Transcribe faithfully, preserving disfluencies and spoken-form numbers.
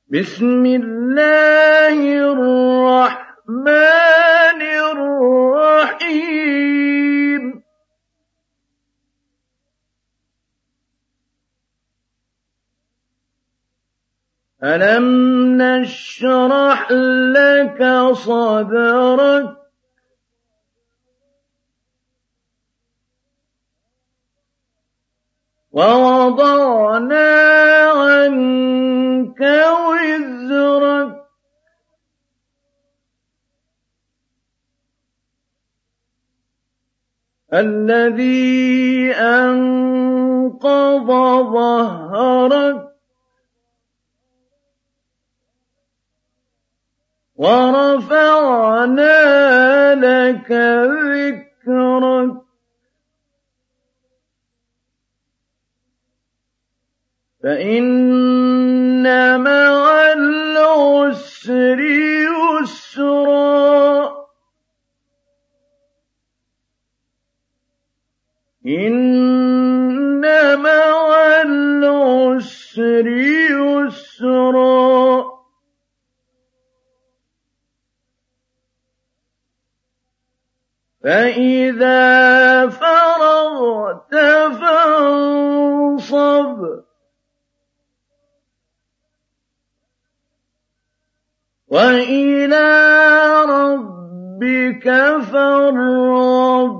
بسم الله الرحمن الرحيم ألم نشرح لك صدرك ووضعنا عنك وزرك الذي أنقض ظهرك ورفعنا لك ذكرك فإن مع العسر يسرا إن مع العسر يسرا فإذا فرغت فانصب وإلى ربك فارغب